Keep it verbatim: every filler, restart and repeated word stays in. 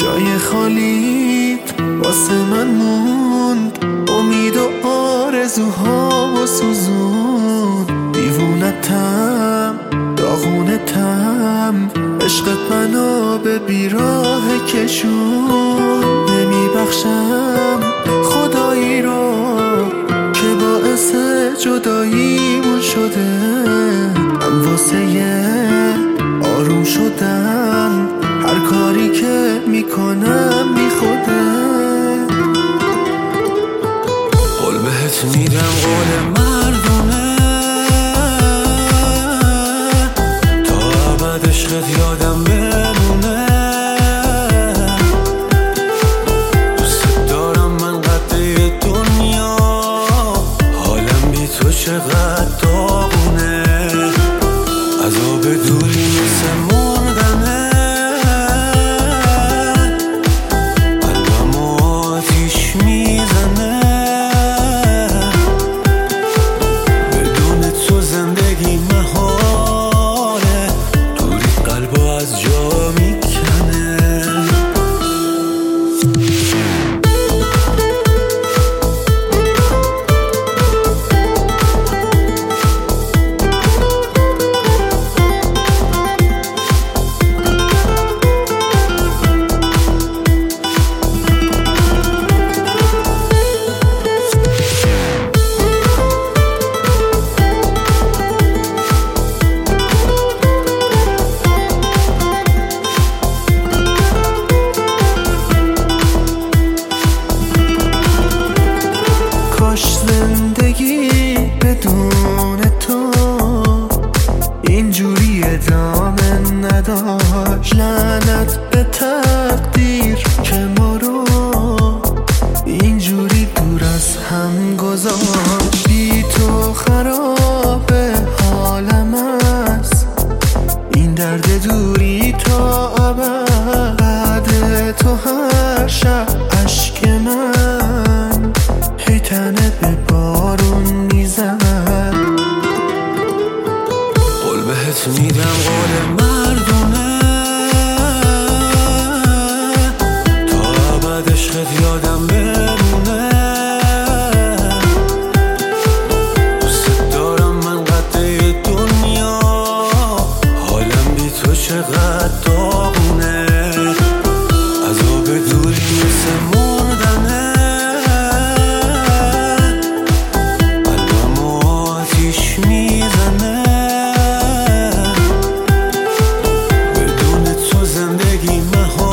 جای خالیت واسه من موند، امید و آرزوهامو سوزون. دیوونتم داغونتم، عشقت منو به بیراه کشون. نمیبخشم خدایی رو که باعث جداییمون شده، من واسه آروم شدن هر کاری که میکنم بی خوده. قول بهت میدم قول مردونه، تا ابد عشقت یادم بمونه. دوست دارم من قده دنیا، حالم بی تو چقدر داغونه. عذاب دوری مثل مردنه، قلبم آتیش میزنه. بدون تو زندگی محاله، دوریت قلبو از جا میکنه. زندگی بدون تو اینجوری ادامه نداشت. لعنت به تقدیر که ما رو اینجوری دور از هم گذاشت. بی تو خراب حالم است، این درد دوری تا ابد. بعد تو هر شب اشک من هی تنه به بارون میزن. قول بهت میدم قول مردونه، تا ابد عشقت یادم بمونه. دوست دارم من قده دنیا، حالم بی تو چقدر داغونه. عذاب دوری مثل مردنه، میزنه. بدون تو زندگی محال